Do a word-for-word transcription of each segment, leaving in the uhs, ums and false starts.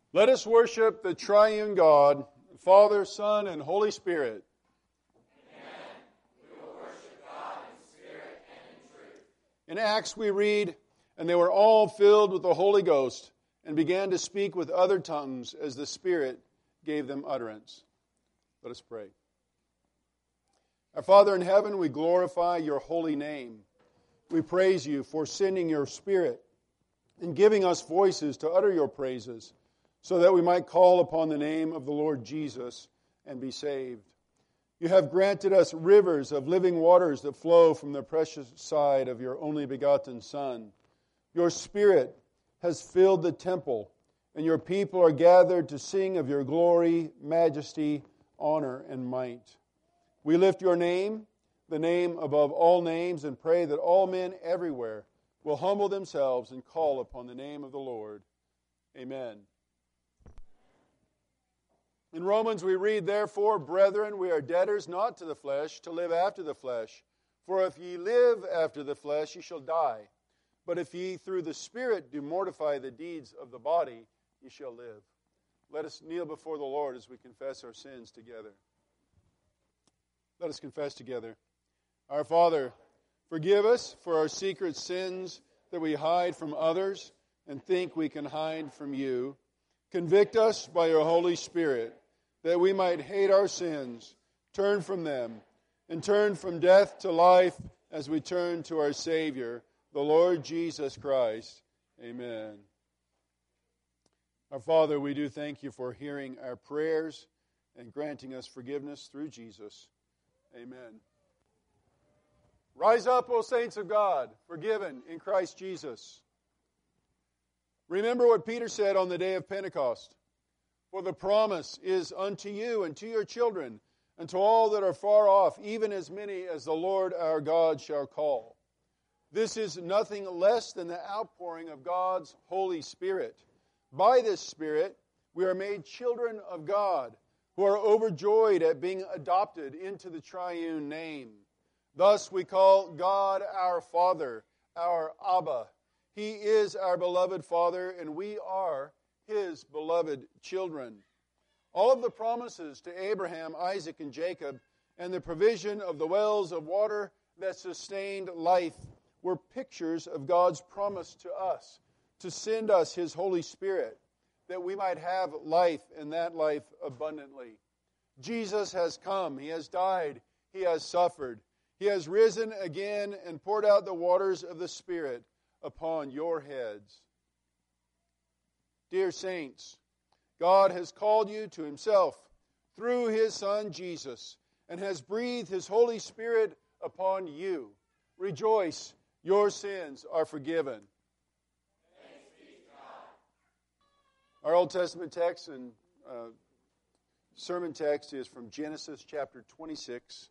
Let us worship the triune God, Father, Son, and Holy Spirit. Amen. We will worship God in spirit and in truth. In Acts we read, "And they were all filled with the Holy Ghost, and began to speak with other tongues as the Spirit gave them utterance." Let us pray. Our Father in heaven, we glorify your holy name. We praise you for sending your Spirit and giving us voices to utter your praises, so that we might call upon the name of the Lord Jesus and be saved. You have granted us rivers of living waters that flow from the precious side of your only begotten Son. Your Spirit has filled the temple, and your people are gathered to sing of your glory, majesty, honor, and might. We lift your name, the name above all names, and pray that all men everywhere will humble themselves and call upon the name of the Lord. Amen. In Romans we read, "Therefore, brethren, we are debtors not to the flesh, to live after the flesh. For if ye live after the flesh, ye shall die. But if ye through the Spirit do mortify the deeds of the body, ye shall live." Let us kneel before the Lord as we confess our sins together. Let us confess together. Our Father, forgive us for our secret sins that we hide from others and think we can hide from you. Convict us by your Holy Spirit, that we might hate our sins, turn from them, and turn from death to life as we turn to our Savior, the Lord Jesus Christ. Amen. Our Father, we do thank you for hearing our prayers and granting us forgiveness through Jesus. Amen. Rise up, O saints of God, forgiven in Christ Jesus. Remember what Peter said on the day of Pentecost. "For the promise is unto you and to your children, and to all that are far off, even as many as the Lord our God shall call." This is nothing less than the outpouring of God's Holy Spirit. By this Spirit, we are made children of God, who are overjoyed at being adopted into the triune name. Thus we call God our Father, our Abba. He is our beloved Father, and we are His beloved children. All of the promises to Abraham, Isaac, and Jacob, and the provision of the wells of water that sustained life were pictures of God's promise to us to send us His Holy Spirit, that we might have life, and that life abundantly. Jesus has come. He has died. He has suffered. He has risen again and poured out the waters of the Spirit upon your heads. Dear saints, God has called you to Himself through His Son Jesus, and has breathed His Holy Spirit upon you. Rejoice, your sins are forgiven. Thanks be to God. Our Old Testament text and uh, sermon text is from Genesis chapter twenty-six.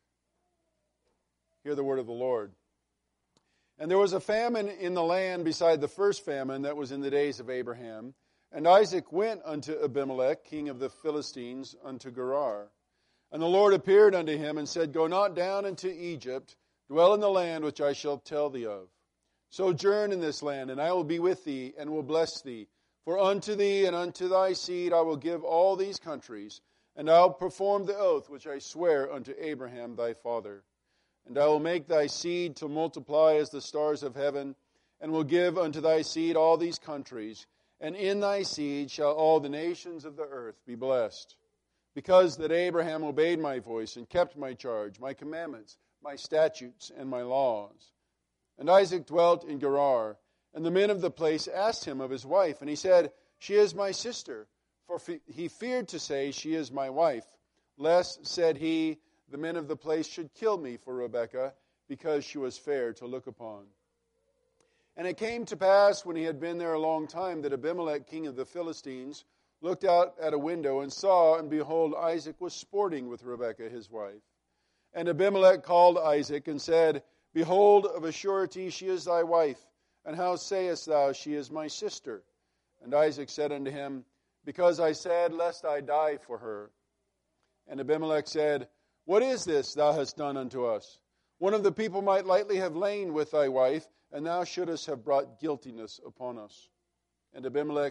Hear the word of the Lord. "And there was a famine in the land beside the first famine that was in the days of Abraham. And Isaac went unto Abimelech, king of the Philistines, unto Gerar. And the Lord appeared unto him and said, Go not down into Egypt, dwell in the land which I shall tell thee of. Sojourn in this land, and I will be with thee, and will bless thee. For unto thee and unto thy seed I will give all these countries, and I will perform the oath which I swear unto Abraham thy father. And I will make thy seed to multiply as the stars of heaven, and will give unto thy seed all these countries, and in thy seed shall all the nations of the earth be blessed. Because that Abraham obeyed my voice, and kept my charge, my commandments, my statutes, and my laws. And Isaac dwelt in Gerar, and the men of the place asked him of his wife, and he said, She is my sister. For he feared to say, She is my wife. Lest, said he, the men of the place should kill me for Rebekah, because she was fair to look upon. And it came to pass, when he had been there a long time, that Abimelech, king of the Philistines, looked out at a window, and saw, and behold, Isaac was sporting with Rebekah his wife. And Abimelech called Isaac, and said, Behold, of a surety she is thy wife. And how sayest thou, She is my sister? And Isaac said unto him, Because I said, Lest I die for her. And Abimelech said, What is this thou hast done unto us? One of the people might lightly have lain with thy wife, and thou shouldest have brought guiltiness upon us. And Abimelech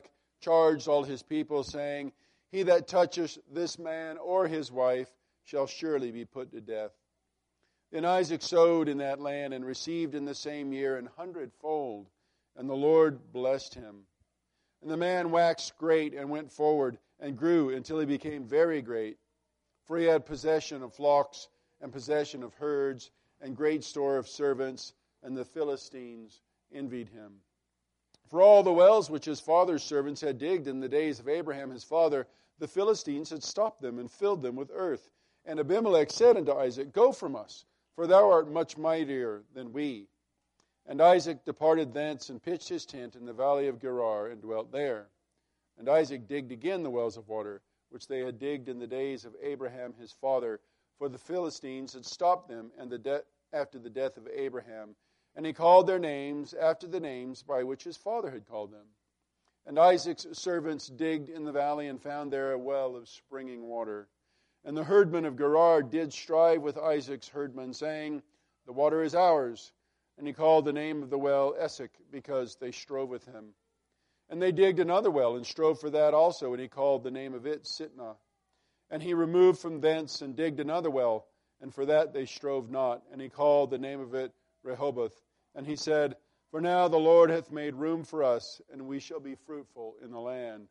charged all his people, saying, He that toucheth this man or his wife shall surely be put to death. Then Isaac sowed in that land and received in the same year an hundredfold, and the Lord blessed him. And the man waxed great and went forward and grew until he became very great. For he had possession of flocks and possession of herds and great store of servants, and the Philistines envied him. For all the wells which his father's servants had digged in the days of Abraham his father, the Philistines had stopped them and filled them with earth. And Abimelech said unto Isaac, Go from us, for thou art much mightier than we. And Isaac departed thence and pitched his tent in the valley of Gerar and dwelt there. And Isaac digged again the wells of water, which they had digged in the days of Abraham his father, for the Philistines had stopped them and the de- after the death of Abraham. And he called their names after the names by which his father had called them. And Isaac's servants digged in the valley and found there a well of springing water. And the herdmen of Gerar did strive with Isaac's herdmen, saying, The water is ours. And he called the name of the well Esek, because they strove with him. And they digged another well, and strove for that also, and he called the name of it Sitnah. And he removed from thence, and digged another well, and for that they strove not. And he called the name of it Rehoboth. And he said, For now the Lord hath made room for us, and we shall be fruitful in the land.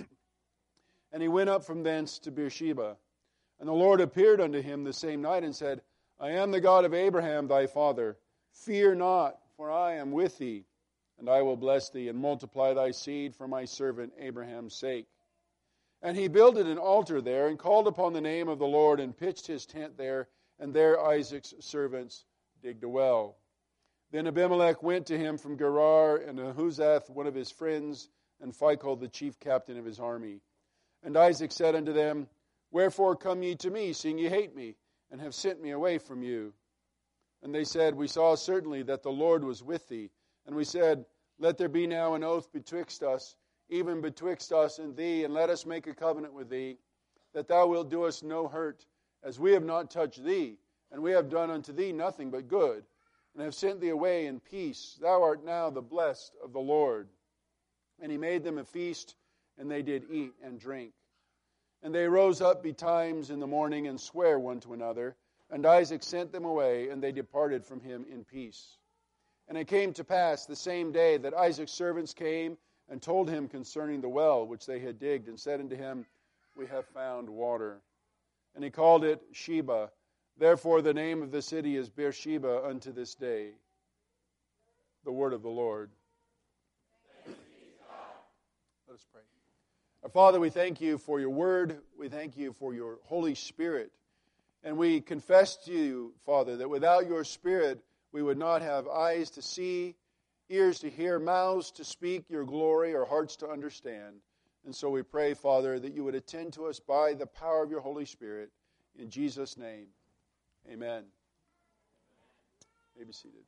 And he went up from thence to Beersheba. And the Lord appeared unto him the same night, and said, I am the God of Abraham thy father. Fear not, for I am with thee, and I will bless thee, and multiply thy seed for my servant Abraham's sake. And he builded an altar there, and called upon the name of the Lord, and pitched his tent there, and there Isaac's servants digged a well. Then Abimelech went to him from Gerar, and Ahuzath, one of his friends, and Phicol, the chief captain of his army. And Isaac said unto them, Wherefore come ye to me, seeing ye hate me, and have sent me away from you? And they said, We saw certainly that the Lord was with thee. And we said, Let there be now an oath betwixt us, even betwixt us and thee, and let us make a covenant with thee, that thou wilt do us no hurt, as we have not touched thee, and we have done unto thee nothing but good, and have sent thee away in peace. Thou art now the blessed of the Lord. And he made them a feast, and they did eat and drink. And they rose up betimes in the morning, and sware one to another. And Isaac sent them away, and they departed from him in peace. And it came to pass the same day that Isaac's servants came and told him concerning the well which they had digged, and said unto him, We have found water. And he called it Sheba. Therefore the name of the city is Beersheba unto this day. The word of the Lord. Let us pray. Our Father, we thank you for your word. We thank you for your Holy Spirit. And we confess to you, Father, that without your Spirit, we would not have eyes to see, ears to hear, mouths to speak your glory, or hearts to understand. And so we pray, Father, that you would attend to us by the power of your Holy Spirit. In Jesus' name, amen. You may be seated.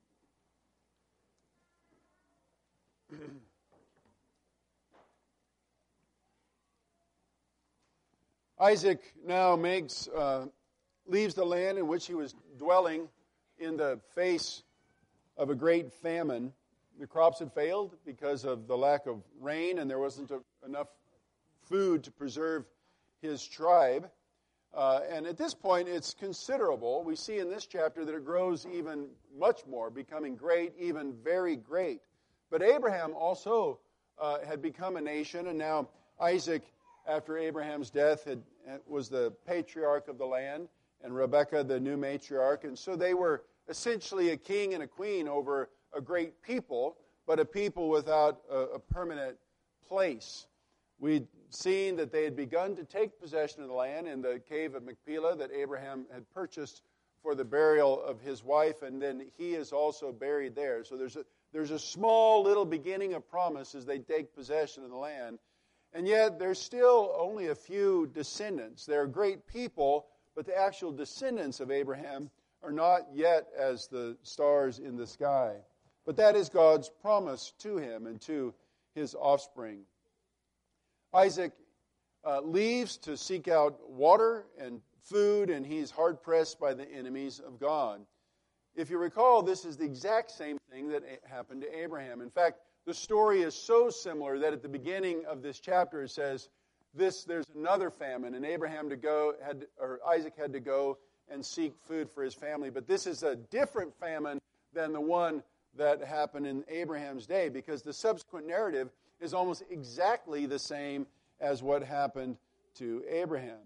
Isaac now makes... Uh, leaves the land in which he was dwelling in the face of a great famine. The crops had failed because of the lack of rain, and there wasn't a, enough food to preserve his tribe. Uh, and at this point, it's considerable. We see in this chapter that it grows even much more, becoming great, even very great. But Abraham also uh, had become a nation, and now Isaac, after Abraham's death, had, was the patriarch of the land, and Rebekah, the new matriarch. And so they were essentially a king and a queen over a great people, but a people without a, a permanent place. We'd seen that they had begun to take possession of the land in the cave of Machpelah that Abraham had purchased for the burial of his wife, and then he is also buried there. So there's a, there's a small little beginning of promise as they take possession of the land. And yet there's still only a few descendants. They're great people, but the actual descendants of Abraham are not yet as the stars in the sky. But that is God's promise to him and to his offspring. Isaac uh, leaves to seek out water and food, and he's hard-pressed by the enemies of God. If you recall, this is the exact same thing that happened to Abraham. In fact, the story is so similar that at the beginning of this chapter it says, "This there's another famine, and Abraham to go had or Isaac had to go and seek food for his family." But this is a different famine than the one that happened in Abraham's day, because the subsequent narrative is almost exactly the same as what happened to Abraham.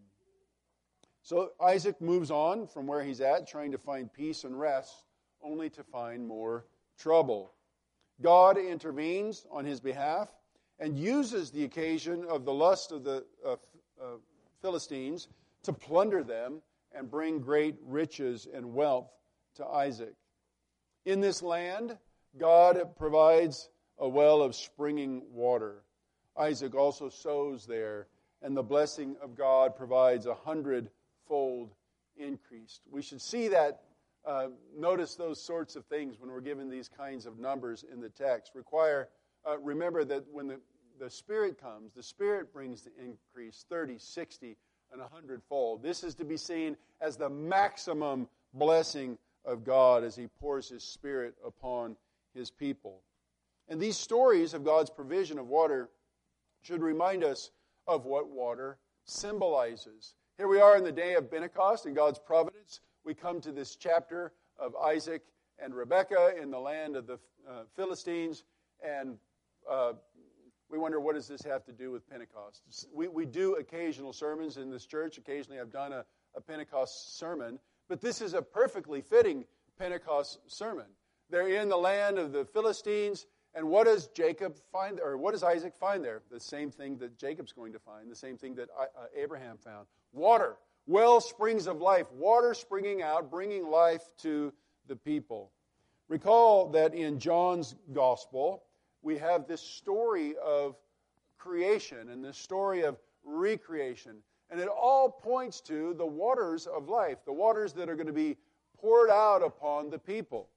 So Isaac moves on from where he's at, trying to find peace and rest, only to find more trouble. God intervenes on his behalf and uses the occasion of the lust of the uh, uh, Philistines to plunder them and bring great riches and wealth to Isaac. In this land, God provides a well of springing water. Isaac also sows there, and the blessing of God provides a hundredfold increase. We should see that, uh, notice those sorts of things when we're given these kinds of numbers in the text. Require, uh, remember that when the, the Spirit comes, the Spirit brings the increase, thirty, sixty, and a hundredfold. This is to be seen as the maximum blessing of God as he pours his Spirit upon his people. And these stories of God's provision of water should remind us of what water symbolizes. Here we are in the day of Pentecost in God's providence. We come to this chapter of Isaac and Rebekah in the land of the uh, Philistines, and uh, we wonder, what does this have to do with Pentecost? We, we do occasional sermons in this church. Occasionally I've done a, a Pentecost sermon, but this is a perfectly fitting Pentecost sermon. They're in the land of the Philistines, and what does Jacob find, or what does Isaac find there? The same thing that Jacob's going to find, the same thing that uh, Abraham found. Water, well springs of life, water springing out, bringing life to the people. Recall that in John's gospel, we have this story of creation and this story of recreation. And it all points to the waters of life, the waters that are going to be poured out upon the people.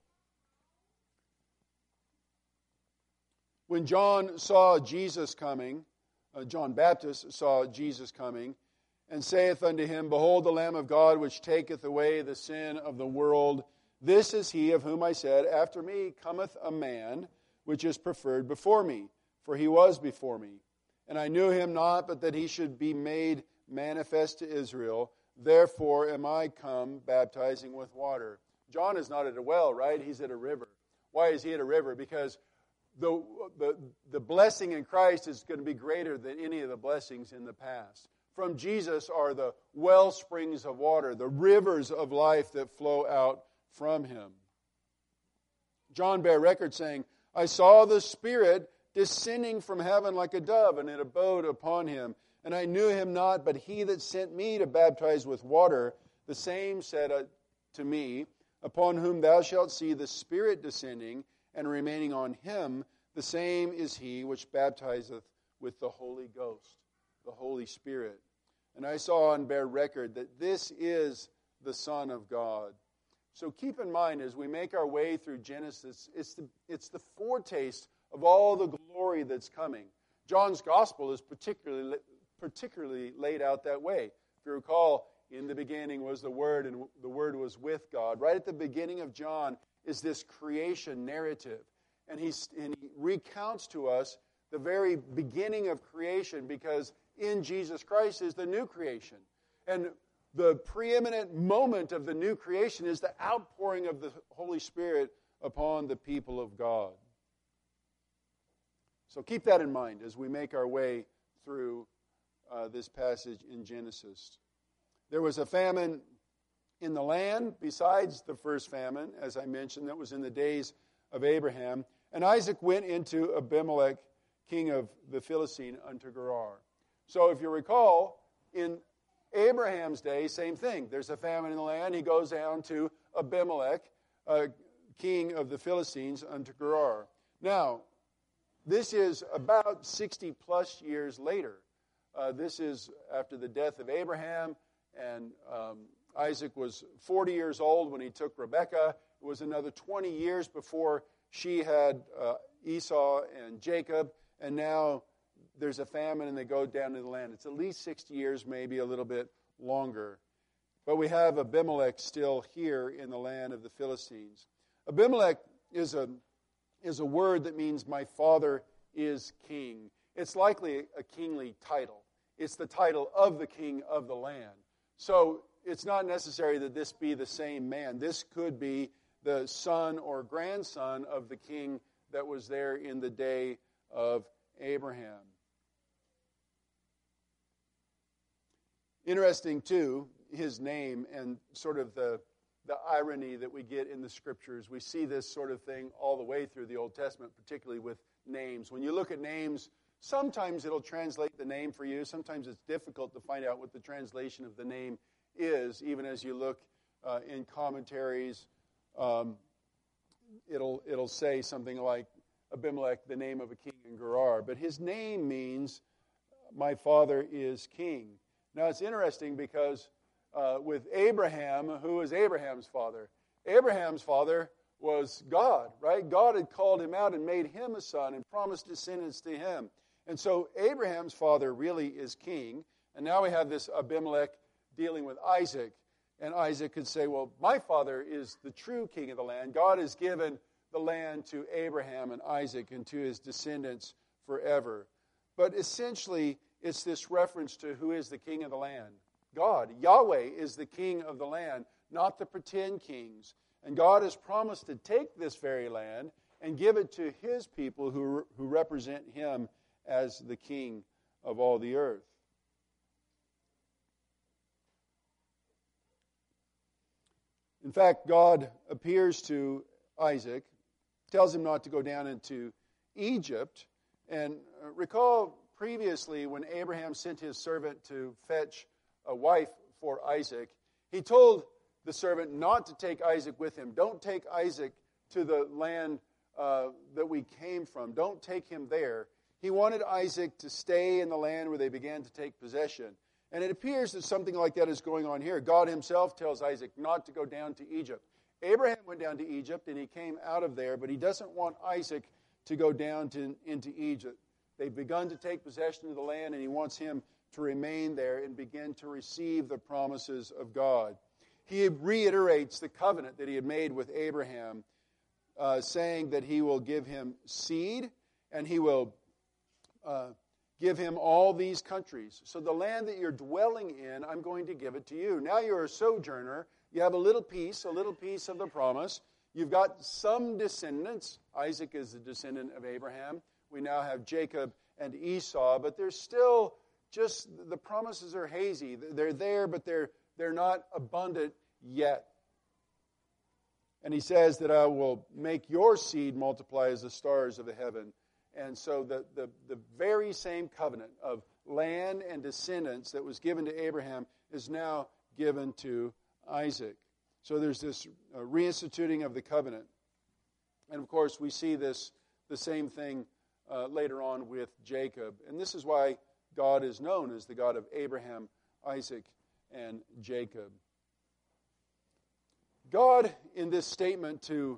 When John saw Jesus coming, uh, John Baptist saw Jesus coming, and saith unto him, Behold the Lamb of God, which taketh away the sin of the world. This is he of whom I said, After me cometh a man, which is preferred before me, for he was before me. And I knew him not, but that he should be made manifest to Israel. Therefore am I come baptizing with water. John is not at a well, right? He's at a river. Why is he at a river? Because the, the, the blessing in Christ is going to be greater than any of the blessings in the past. From Jesus are the well springs of water, the rivers of life that flow out from him. John bare record saying, I saw the Spirit descending from heaven like a dove, and it abode upon him. And I knew him not, but he that sent me to baptize with water, the same said to me, Upon whom thou shalt see the Spirit descending and remaining on him, the same is he which baptizeth with the Holy Ghost, the Holy Spirit. And I saw and bear record that this is the Son of God. So keep in mind, as we make our way through Genesis, it's the, it's the foretaste of all the glory that's coming. John's gospel is particularly, particularly laid out that way. If you recall, in the beginning was the Word, and the Word was with God. Right at the beginning of John is this creation narrative. And, he's, and he recounts to us the very beginning of creation, because in Jesus Christ is the new creation. And the preeminent moment of the new creation is the outpouring of the Holy Spirit upon the people of God. So keep that in mind as we make our way through uh, this passage in Genesis. There was a famine in the land besides the first famine, as I mentioned, that was in the days of Abraham. And Isaac went into Abimelech, king of the Philistine, unto Gerar. So if you recall, in Abraham's day, same thing. There's a famine in the land. He goes down to Abimelech, uh, king of the Philistines, unto Gerar. Now, this is about sixty plus years later. Uh, this is after the death of Abraham, and um, Isaac was forty years old when he took Rebekah. It was another twenty years before she had uh, Esau and Jacob, and now there's a famine and they go down to the land. It's at least sixty years, maybe a little bit longer. But we have Abimelech still here in the land of the Philistines. Abimelech is a is a word that means my father is king. It's likely a kingly title. It's the title of the king of the land. So it's not necessary that this be the same man. This could be the son or grandson of the king that was there in the day of Abraham. Interesting, too, his name and sort of the, the irony that we get in the Scriptures. We see this sort of thing all the way through the Old Testament, particularly with names. When you look at names, sometimes it'll translate the name for you. Sometimes it's difficult to find out what the translation of the name is, even as you look uh, in commentaries. Um, it'll it'll say something like Abimelech, the name of a king in Gerar. But his name means, my father is king. Now, it's interesting because uh, with Abraham, who is Abraham's father? Abraham's father was God, right? God had called him out and made him a son and promised descendants to him. And so Abraham's father really is king. And now we have this Abimelech dealing with Isaac. And Isaac could say, well, my father is the true king of the land. God has given the land to Abraham and Isaac and to his descendants forever. But essentially, it's this reference to who is the king of the land. God, Yahweh, is the king of the land, not the pretend kings. And God has promised to take this very land and give it to his people who, who represent him as the king of all the earth. In fact, God appears to Isaac, tells him not to go down into Egypt. And recall previously when Abraham sent his servant to fetch a wife for Isaac, he told the servant not to take Isaac with him. Don't take Isaac to the land uh, that we came from. Don't take him there. He wanted Isaac to stay in the land where they began to take possession. And it appears that something like that is going on here. God himself tells Isaac not to go down to Egypt. Abraham went down to Egypt and he came out of there, but he doesn't want Isaac to go down to, into Egypt. They've begun to take possession of the land, and he wants him to remain there and begin to receive the promises of God. He reiterates the covenant that he had made with Abraham, uh, saying that he will give him seed, and he will uh, give him all these countries. So the land that you're dwelling in, I'm going to give it to you. Now you're a sojourner. You have a little piece, a little piece of the promise. You've got some descendants. Isaac is the descendant of Abraham. We now have Jacob and Esau, but there's still just, the promises are hazy. They're there, but they're they're not abundant yet. And he says that I will make your seed multiply as the stars of the heaven. And so the, the, the very same covenant of land and descendants that was given to Abraham is now given to Isaac. So there's this uh, reinstituting of the covenant. And of course, we see this the same thing uh, later on with Jacob. And this is why God is known as the God of Abraham, Isaac, and Jacob. God, in this statement to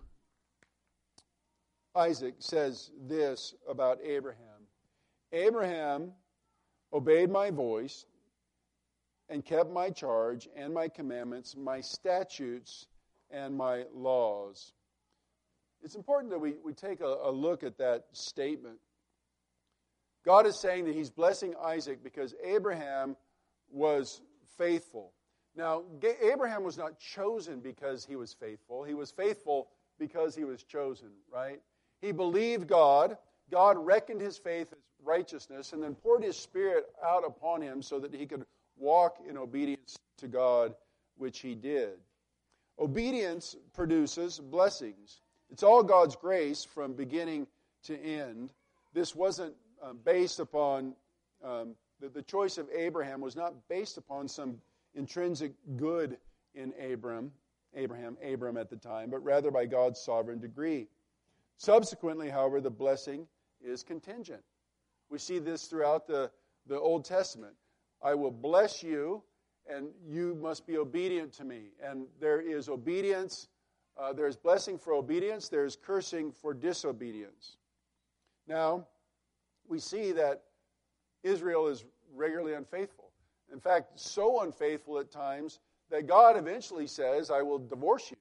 Isaac, says this about Abraham. Abraham obeyed my voice and kept my charge and my commandments, my statutes and my laws. It's important that we, we take a, a look at that statement. God is saying that he's blessing Isaac because Abraham was faithful. Now, Abraham was not chosen because he was faithful. He was faithful because he was chosen, right? He believed God. God reckoned his faith as righteousness and then poured his Spirit out upon him so that he could walk in obedience to God, which he did. Obedience produces blessings. It's all God's grace from beginning to end. This wasn't uh, based upon, um, the, the choice of Abraham was not based upon some intrinsic good in Abram, Abraham, Abram at the time, but rather by God's sovereign decree. Subsequently, however, the blessing is contingent. We see this throughout the, the Old Testament. I will bless you, and you must be obedient to me. And there is obedience, uh, there is blessing for obedience, there is cursing for disobedience. Now, we see that Israel is regularly unfaithful. In fact, so unfaithful at times that God eventually says, I will divorce you.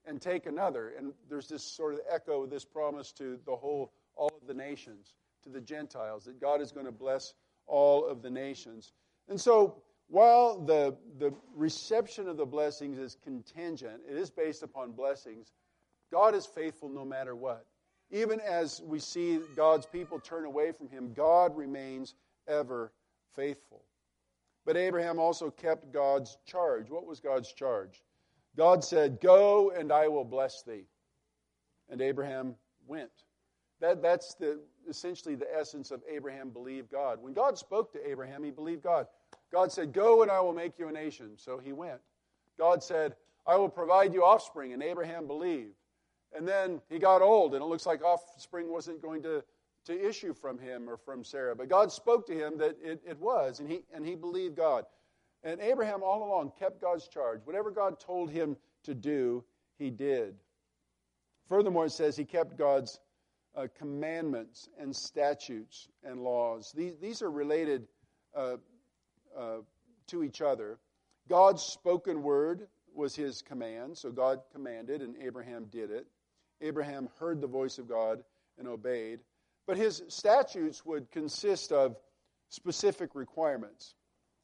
and take another. And there's this sort of echo of this promise to the whole, all of the nations, to the Gentiles, that God is going to bless all of the nations. And so while the, the reception of the blessings is contingent, it is based upon blessings, God is faithful no matter what. Even as we see God's people turn away from him, God remains ever faithful. But Abraham also kept God's charge. What was God's charge? God said, "Go and I will bless thee." And Abraham went. That, that's the, essentially the essence of Abraham believed God. When God spoke to Abraham, he believed God. God said, "Go and I will make you a nation." So he went. God said, "I will provide you offspring." And Abraham believed. And then he got old, and it looks like offspring wasn't going to, to issue from him or from Sarah. But God spoke to him that it, it was, and he, and he believed God. And Abraham all along kept God's charge. Whatever God told him to do, he did. Furthermore, it says he kept God's uh, commandments and statutes and laws. These, these are related uh, uh, to each other. God's spoken word was his command, so God commanded, and Abraham did it. Abraham heard the voice of God and obeyed. But his statutes would consist of specific requirements.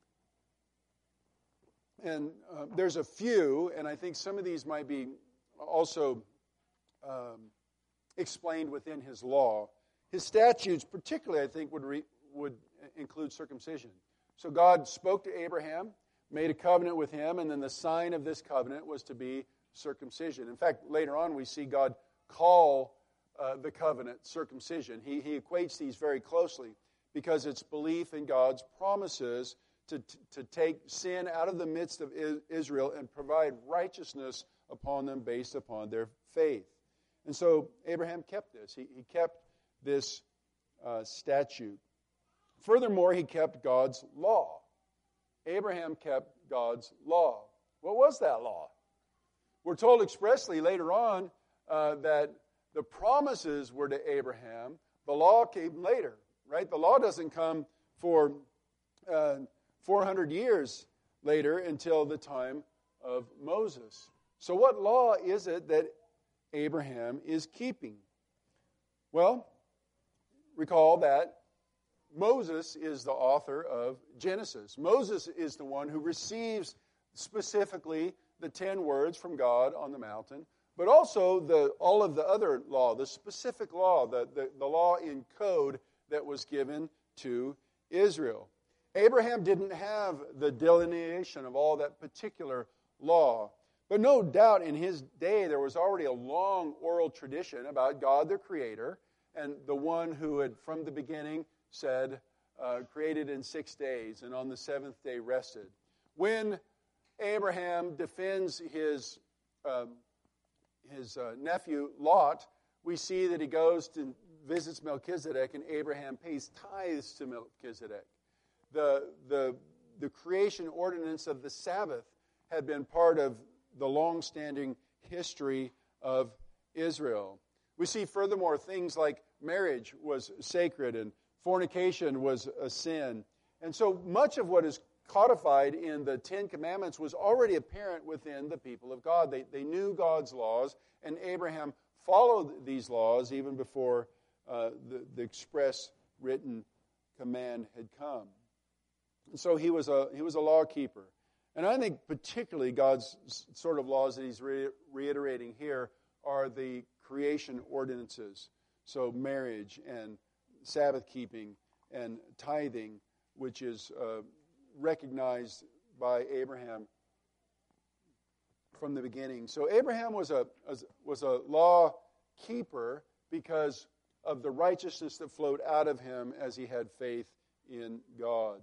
And uh, there's a few, and I think some of these might be also um, explained within his law. His statutes, particularly, I think, would re, would include circumcision. So God spoke to Abraham, made a covenant with him, and then the sign of this covenant was to be circumcision. In fact, later on we see God call uh, the covenant circumcision. He, he equates these very closely because it's belief in God's promises to, to, to take sin out of the midst of Israel and provide righteousness upon them based upon their faith. And so Abraham kept this. He, he kept this uh, statute. Furthermore, he kept God's law. Abraham kept God's law. What was that law? We're told expressly later on uh, that the promises were to Abraham. The law came later, right? The law doesn't come for uh, four hundred years later until the time of Moses. So what law is it that Abraham is keeping? Well, recall that Moses is the author of Genesis. Moses is the one who receives specifically the ten words from God on the mountain, but also the all of the other law, the specific law, the, the, the law in code that was given to Israel. Abraham didn't have the delineation of all that particular law, but no doubt in his day there was already a long oral tradition about God the Creator and the one who had from the beginning said, uh, created in six days, and on the seventh day rested. When Abraham defends his um, his uh, nephew Lot, we see that he goes to visits Melchizedek, and Abraham pays tithes to Melchizedek. The the the creation ordinance of the Sabbath had been part of the long-standing history of Israel. We see furthermore things like marriage was sacred and fornication was a sin. And so much of what is codified in the Ten Commandments was already apparent within the people of God. They, they knew God's laws, and Abraham followed these laws even before uh, the, the express written command had come. And so he was a he was a law keeper. And I think particularly God's sort of laws that he's re- reiterating here are the creation ordinances. So marriage and Sabbath keeping and tithing, which is uh, recognized by Abraham from the beginning. So Abraham was a was a law keeper because of the righteousness that flowed out of him as he had faith in God.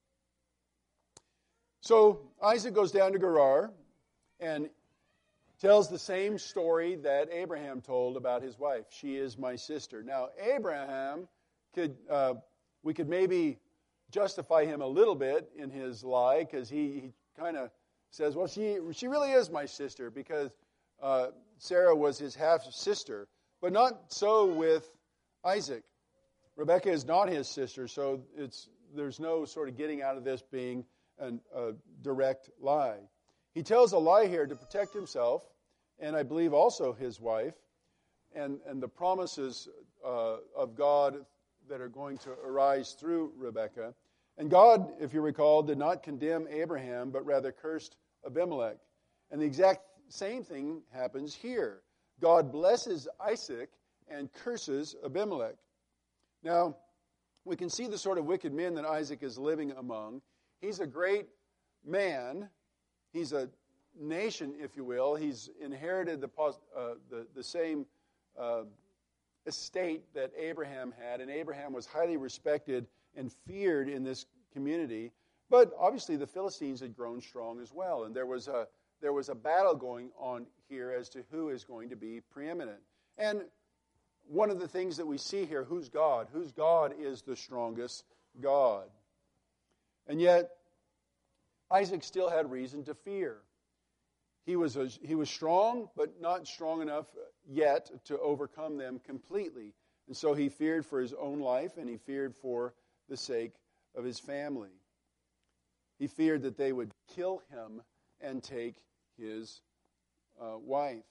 So Isaac goes down to Gerar and tells the same story that Abraham told about his wife. She is my sister. Now Abraham could uh, we could maybe justify him a little bit in his lie because he, he kind of says, well, she she really is my sister because uh, Sarah was his half-sister. But not so with Isaac. Rebekah is not his sister, so it's there's no sort of getting out of this being an, a direct lie. He tells a lie here to protect himself and I believe also his wife, and, and the promises uh, of God that are going to arise through Rebekah. And God, if you recall, did not condemn Abraham, but rather cursed Abimelech. And the exact same thing happens here. God blesses Isaac and curses Abimelech. Now, we can see the sort of wicked men that Isaac is living among. He's a great man. He's a nation, if you will. He's inherited the uh, the, the same uh, estate that Abraham had, and Abraham was highly respected and feared in this community. But obviously the Philistines had grown strong as well, and there was a there was a battle going on here as to who is going to be preeminent. And one of the things that we see here, who's God? Whose God is the strongest God? And yet, Isaac still had reason to fear. He was a, he was strong, but not strong enough yet to overcome them completely. And so he feared for his own life, and he feared for the sake of his family. He feared that they would kill him and take his uh, wife.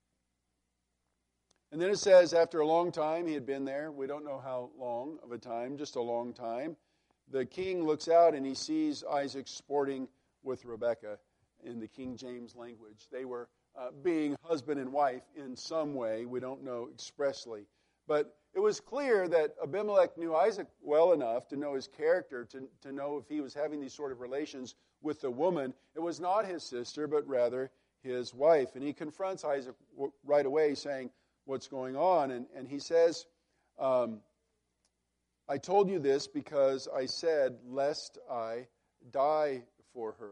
And then it says, after a long time, he had been there. We don't know how long of a time, just a long time. The king looks out and he sees Isaac sporting with Rebekah in the King James language. They were uh, being husband and wife in some way. We don't know expressly. But it was clear that Abimelech knew Isaac well enough to know his character, to, to know if he was having these sort of relations with the woman. It was not his sister, but rather his wife. And he confronts Isaac right away, saying, what's going on? And, and he says, um, I told you this because I said, lest I die for her.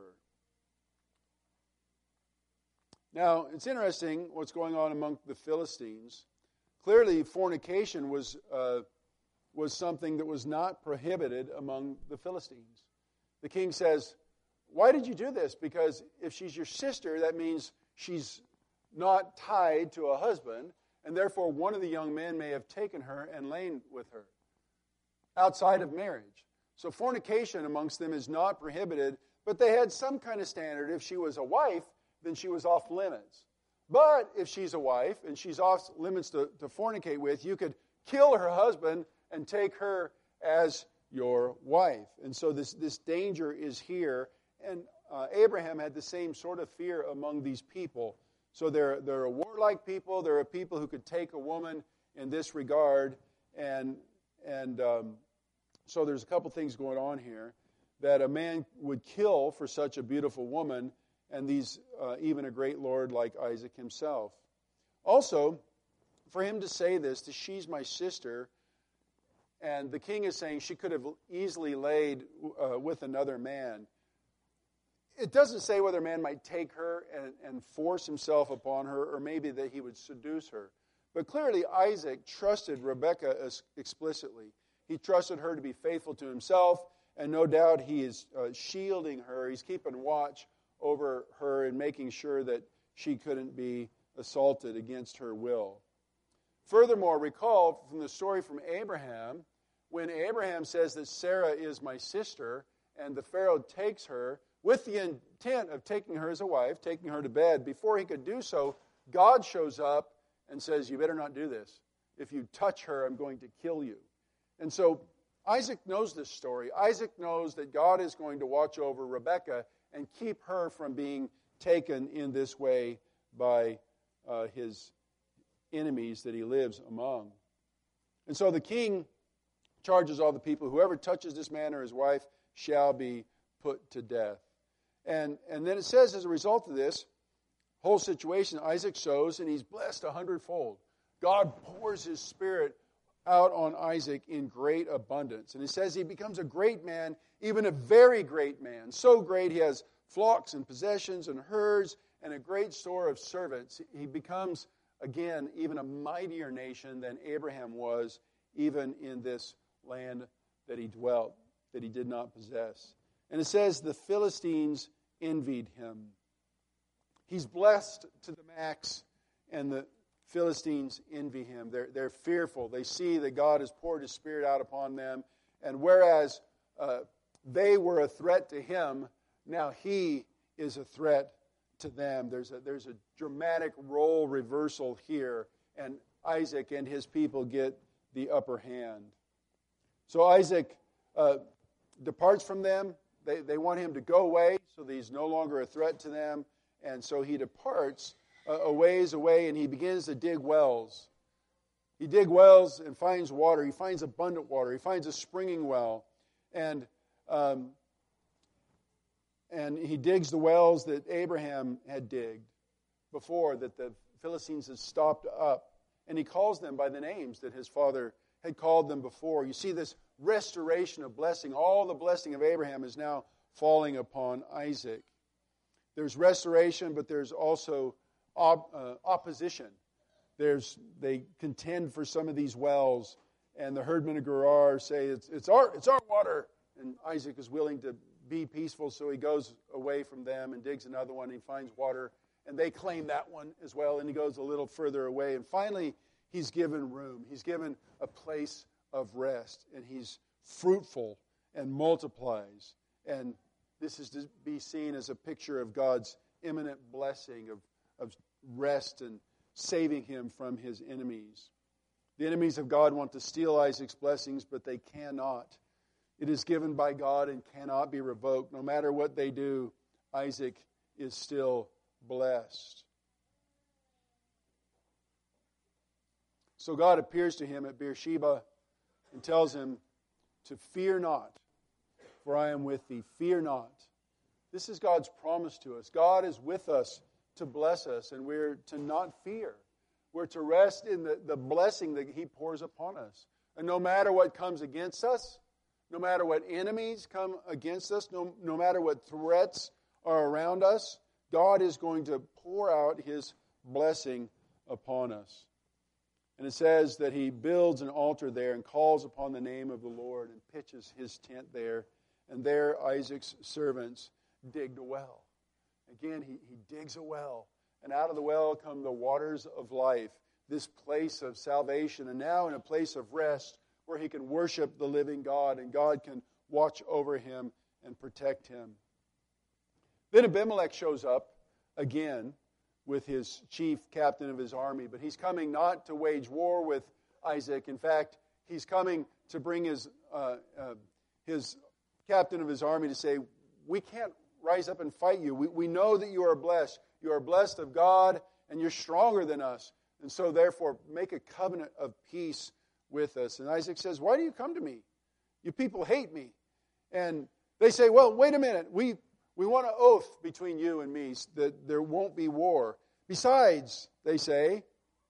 Now, it's interesting what's going on among the Philistines. Clearly, fornication was uh, was something that was not prohibited among the Philistines. The king says, why did you do this? Because if she's your sister, that means she's not tied to a husband, and therefore one of the young men may have taken her and lain with her outside of marriage. So fornication amongst them is not prohibited, but they had some kind of standard. If she was a wife, then she was off limits. But if she's a wife and she's off limits to, to fornicate with, you could kill her husband and take her as your wife. And so this, this danger is here. And uh, Abraham had the same sort of fear among these people. So they're, they're a warlike people. They're a people who could take a woman in this regard. And, and um, so there's a couple things going on here. That a man would kill for such a beautiful woman, and these uh, even a great lord like Isaac himself. Also, for him to say this, that she's my sister, and the king is saying she could have easily laid uh, with another man. It doesn't say whether a man might take her and, and force himself upon her, or maybe that he would seduce her. But clearly Isaac trusted Rebekah explicitly. He trusted her to be faithful to himself, and no doubt he is uh, shielding her. He's keeping watch over her and making sure that she couldn't be assaulted against her will. Furthermore, recall from the story from Abraham, when Abraham says that Sarah is my sister, and the Pharaoh takes her with the intent of taking her as a wife, taking her to bed. Before he could do so, God shows up and says, you better not do this. If you touch her, I'm going to kill you. And so Isaac knows this story. Isaac knows that God is going to watch over Rebekah and keep her from being taken in this way by uh, his enemies that he lives among. And so the king charges all the people, whoever touches this man or his wife shall be put to death. And, and then it says, as a result of this whole situation, Isaac sows, and he's blessed a hundredfold. God pours his Spirit out on Isaac in great abundance. And it says he becomes a great man, even a very great man. So great he has flocks and possessions and herds and a great store of servants. He becomes, again, even a mightier nation than Abraham was, even in this land that he dwelt, that he did not possess. And it says the Philistines envied him. He's blessed to the max, and the Philistines envy him. They're, they're fearful. They see that God has poured his Spirit out upon them. And whereas uh, they were a threat to him, now he is a threat to them. There's a, there's a dramatic role reversal here, and Isaac and his people get the upper hand. So Isaac uh, departs from them. They, they want him to go away so that he's no longer a threat to them. And so he departs a, a ways away, and he begins to dig wells. He digs wells and finds water. He finds abundant water. He finds a springing well. And um, and he digs the wells that Abraham had digged before, that the Philistines had stopped up. And he calls them by the names that his father had called them before. You see this restoration of blessing. All the blessing of Abraham is now falling upon Isaac. There's restoration, but there's also op- uh, opposition. There's they contend for some of these wells, and the herdmen of Gerar say it's it's our it's our water, and Isaac is willing to be peaceful, so he goes away from them and digs another one. And he finds water, and they claim that one as well, and he goes a little further away, and finally he's given room. He's given a place of rest, and he's fruitful and multiplies. And this is to be seen as a picture of God's imminent blessing of, of rest and saving him from his enemies. The enemies of God want to steal Isaac's blessings, but they cannot. It is given by God and cannot be revoked. No matter what they do, Isaac is still blessed. So God appears to him at Beersheba and tells him to fear not, for I am with thee. Fear not. This is God's promise to us. God is with us to bless us, and we're to not fear. We're to rest in the, the blessing that he pours upon us. And no matter what comes against us, no matter what enemies come against us, no, no matter what threats are around us, God is going to pour out his blessing upon us. And it says that he builds an altar there and calls upon the name of the Lord and pitches his tent there. And there Isaac's servants digged a well. Again, he, he digs a well. And out of the well come the waters of life, this place of salvation. And now in a place of rest where he can worship the living God and God can watch over him and protect him. Then Abimelech shows up again with his chief captain of his army. But he's coming not to wage war with Isaac. In fact, he's coming to bring his uh, uh, his captain of his army to say, we can't rise up and fight you. We, we know that you are blessed. You are blessed of God, and you're stronger than us. And so, therefore, make a covenant of peace with us. And Isaac says, why do you come to me? You people hate me. And they say, well, wait a minute. We we want an oath between you and me that there won't be war. Besides, they say,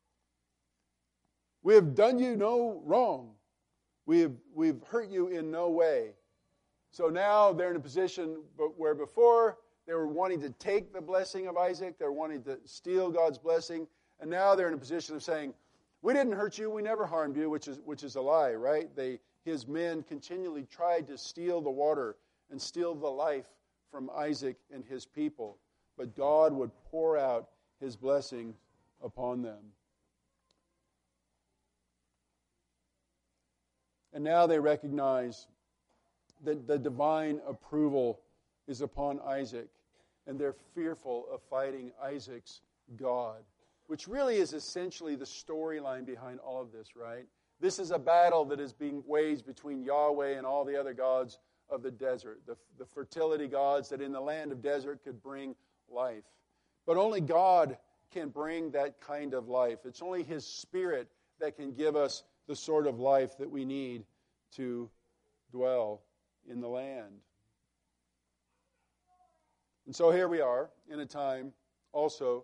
we have done you no wrong. We have, we've hurt you in no way. So now they're in a position where before they were wanting to take the blessing of Isaac, they're wanting to steal God's blessing, and now they're in a position of saying, we didn't hurt you, we never harmed you, which is which is a lie, right? They his men continually tried to steal the water and steal the life from Isaac and his people, but God would pour out his blessing upon them. And now they recognize that the divine approval is upon Isaac, and they're fearful of fighting Isaac's God, which really is essentially the storyline behind all of this, right? This is a battle that is being waged between Yahweh and all the other gods of the desert, the, the fertility gods that in the land of desert could bring life. But only God can bring that kind of life. It's only his Spirit that can give us the sort of life that we need to dwell in the land. And so here we are in a time also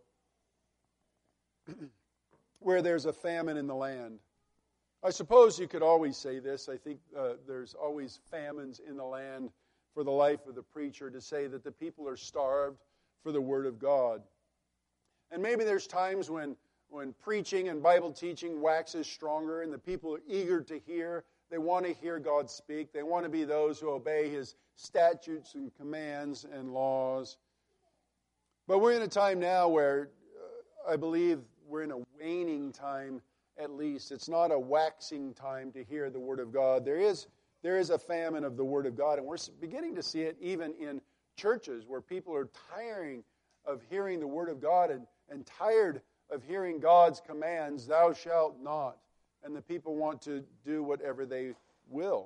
where there's a famine in the land. I suppose you could always say this. I think uh, there's always famines in the land for the life of the preacher to say that the people are starved for the Word of God. And maybe there's times when, when preaching and Bible teaching waxes stronger and the people are eager to hear. They want to hear God speak. They want to be those who obey his statutes and commands and laws. But we're in a time now where uh, I believe we're in a waning time at least. It's not a waxing time to hear the Word of God. There is, there is a famine of the Word of God, and we're beginning to see it even in churches where people are tiring of hearing the Word of God and, and tired of hearing God's commands, thou shalt not. And the people want to do whatever they will.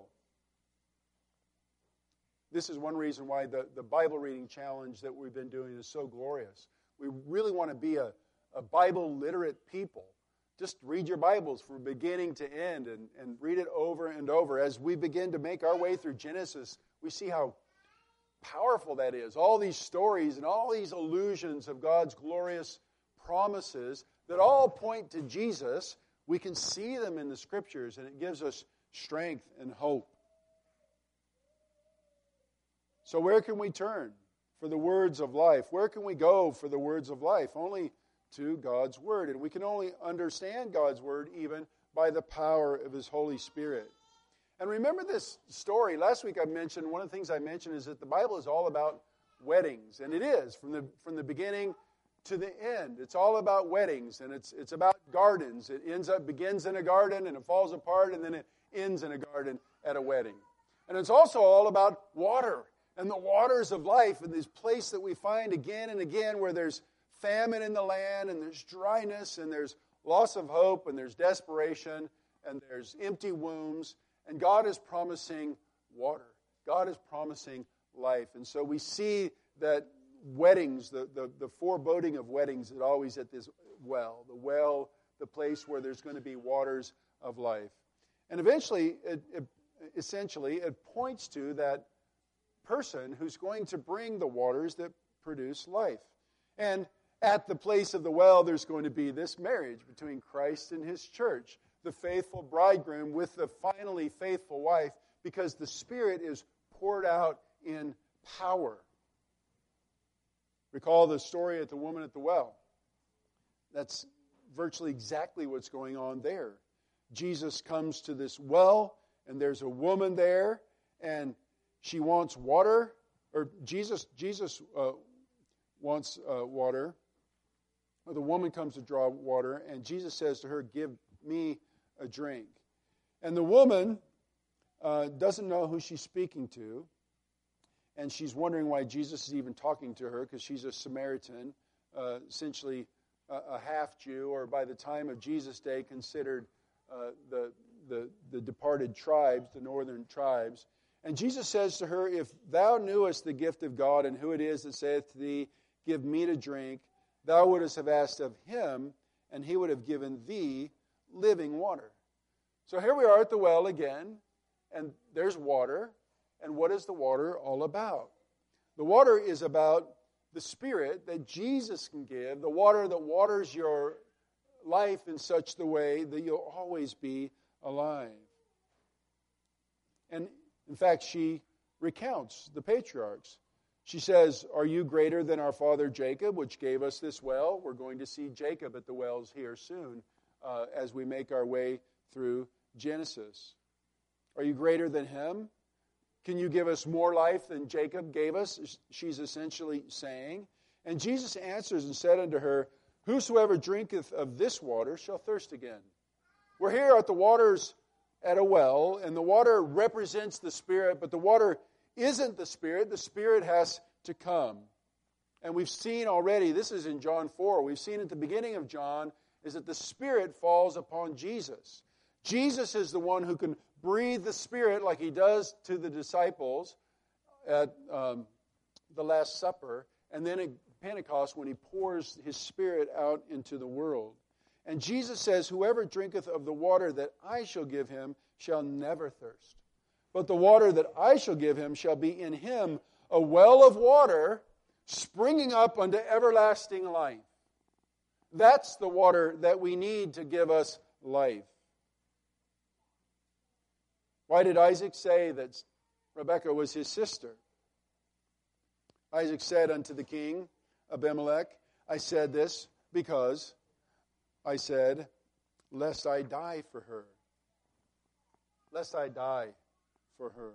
This is one reason why the, the Bible reading challenge that we've been doing is so glorious. We really want to be a, a Bible literate people. Just read your Bibles from beginning to end and, and read it over and over. As we begin to make our way through Genesis, we see how powerful that is. All these stories and all these allusions of God's glorious promises that all point to Jesus, we can see them in the Scriptures, and it gives us strength and hope. So where can we turn for the words of life? Where can we go for the words of life? Only to God's Word. And we can only understand God's Word even by the power of His Holy Spirit. And remember this story. Last week I mentioned, one of the things I mentioned is that the Bible is all about weddings. And it is, from the from the beginning to the end. It's all about weddings, and it's it's about gardens. It ends up, begins in a garden, and it falls apart, and then it ends in a garden at a wedding. And it's also all about water, and the waters of life, and this place that we find again and again where there's famine in the land, and there's dryness, and there's loss of hope, and there's desperation, and there's empty wombs, and God is promising water. God is promising life. And so we see that weddings, the, the, the foreboding of weddings is always at this well. The well, the place where there's going to be waters of life. And eventually, it, it, essentially, it points to that person who's going to bring the waters that produce life. And at the place of the well, there's going to be this marriage between Christ and His church, the faithful bridegroom with the finally faithful wife, because the Spirit is poured out in power. Recall the story at the woman at the well. That's virtually exactly what's going on there. Jesus comes to this well, and there's a woman there, and she wants water, or Jesus Jesus uh, wants uh, water. Or the woman comes to draw water, and Jesus says to her, "Give me a drink." And the woman uh, doesn't know who she's speaking to, and she's wondering why Jesus is even talking to her, because she's a Samaritan, uh, essentially a, a half-Jew, or by the time of Jesus' day considered uh, the, the, the departed tribes, the northern tribes. And Jesus says to her, "If thou knewest the gift of God, and who it is that saith to thee, Give me to drink, thou wouldst have asked of Him, and He would have given thee living water." So here we are at the well again, and there's water. And what is the water all about? The water is about the Spirit that Jesus can give, the water that waters your life in such the way that you'll always be alive. And in fact, she recounts the patriarchs. She says, "Are you greater than our father Jacob, which gave us this well?" We're going to see Jacob at the wells here soon uh, as we make our way through Genesis. "Are you greater than him? Can you give us more life than Jacob gave us?" She's essentially saying. And Jesus answers and said unto her, "Whosoever drinketh of this water shall thirst again." We're here at the waters at a well, and the water represents the Spirit, but the water isn't the Spirit. The Spirit has to come. And we've seen already, this is in John four, we've seen at the beginning of John, is that the Spirit falls upon Jesus. Jesus is the one who can breathe the Spirit like He does to the disciples at um, the Last Supper, and then at Pentecost when He pours His Spirit out into the world. And Jesus says, "Whoever drinketh of the water that I shall give him shall never thirst. But the water that I shall give him shall be in him a well of water springing up unto everlasting life." That's the water that we need to give us life. Why did Isaac say that Rebekah was his sister? Isaac said unto the king, Abimelech, "I said this because I said, lest I die for her." Lest I die for her.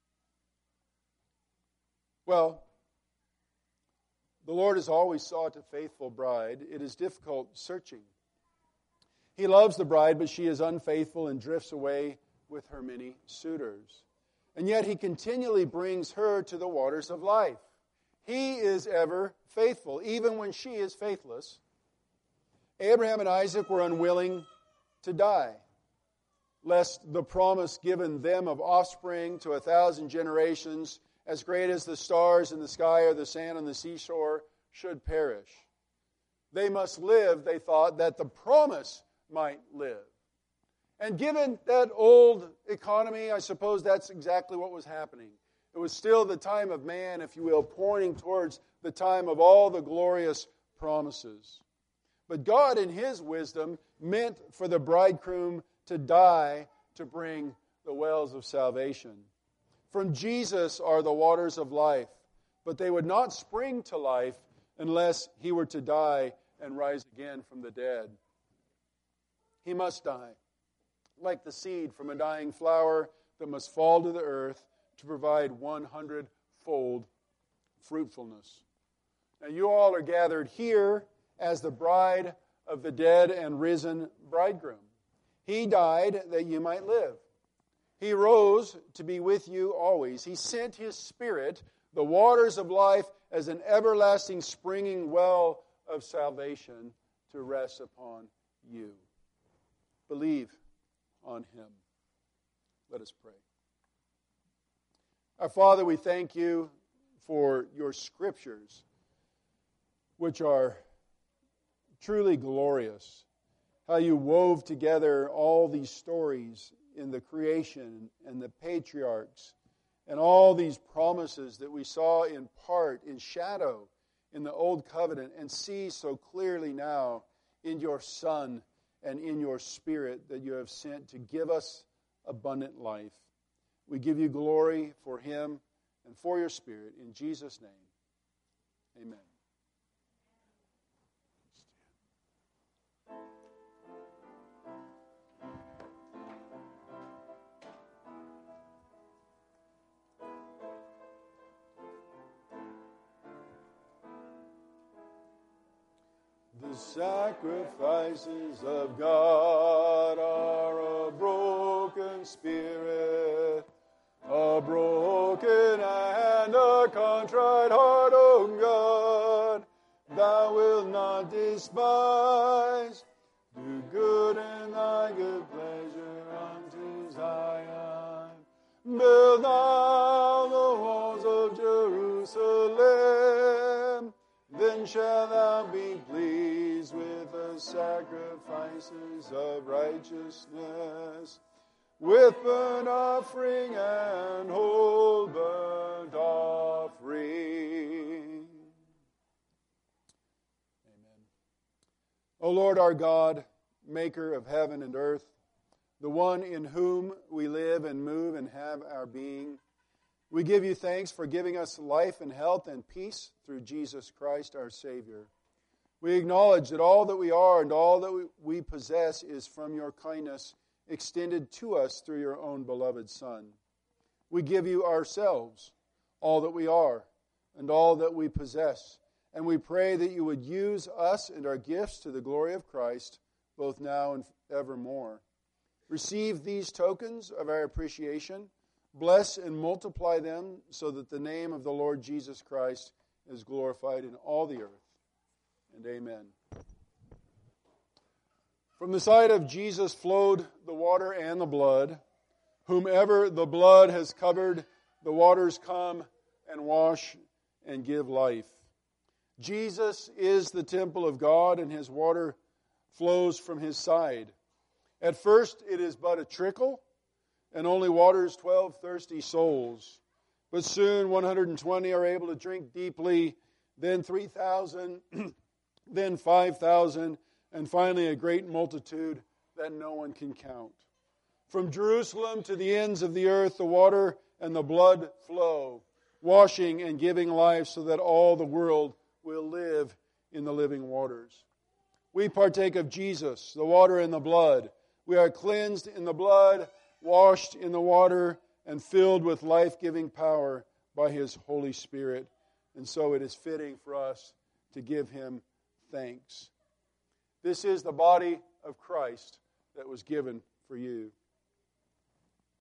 Well, the Lord has always sought a faithful bride. It is difficult searching. He loves the bride, but she is unfaithful and drifts away with her many suitors. And yet He continually brings her to the waters of life. He is ever faithful, even when she is faithless. Abraham and Isaac were unwilling to die, lest the promise given them of offspring to a thousand generations, as great as the stars in the sky or the sand on the seashore, should perish. They must live, they thought, that the promise might live. And given that old economy, I suppose that's exactly what was happening. It was still the time of man, if you will, pointing towards the time of all the glorious promises. But God, in His wisdom, meant for the bridegroom to die to bring the wells of salvation. From Jesus are the waters of life, but they would not spring to life unless He were to die and rise again from the dead. He must die, like the seed from a dying flower that must fall to the earth to provide one hundred-fold fruitfulness. Now you all are gathered here as the bride of the dead and risen bridegroom. He died that you might live. He rose to be with you always. He sent His Spirit, the waters of life, as an everlasting springing well of salvation to rest upon you. Believe on Him. Let us pray. Our Father, we thank You for Your Scriptures, which are truly glorious. How You wove together all these stories in the creation and the patriarchs and all these promises that we saw in part, in shadow, in the Old Covenant, and see so clearly now in Your Son and in Your Spirit that You have sent to give us abundant life. We give You glory for Him and for Your Spirit. In Jesus' name, amen. The sacrifices of God are a broken spirit, a broken and a contrite heart, O God, Thou wilt not despise. Do good in Thy good pleasure unto Zion. Build Thou the walls of Jerusalem, then shall Thou be pleased with the sacrifices of righteousness, with burnt offering and whole burnt offering. Amen. O Lord our God, maker of heaven and earth, the one in whom we live and move and have our being, we give You thanks for giving us life and health and peace through Jesus Christ our Savior. We acknowledge that all that we are and all that we possess is from Your kindness extended to us through Your own beloved Son. We give You ourselves, all that we are and all that we possess, and we pray that You would use us and our gifts to the glory of Christ, both now and evermore. Receive these tokens of our appreciation. Bless and multiply them so that the name of the Lord Jesus Christ is glorified in all the earth. And amen. From the side of Jesus flowed the water and the blood. Whomever the blood has covered, the waters come and wash and give life. Jesus is the temple of God, and His water flows from His side. At first it is but a trickle, and only waters twelve thirsty souls. But soon one hundred twenty are able to drink deeply, then three thousand, then five thousand, and finally a great multitude that no one can count. From Jerusalem to the ends of the earth, the water and the blood flow, washing and giving life so that all the world will live in the living waters. We partake of Jesus, the water and the blood. We are cleansed in the blood, washed in the water, and filled with life-giving power by His Holy Spirit. And so it is fitting for us to give Him thanks. This is the body of Christ that was given for you.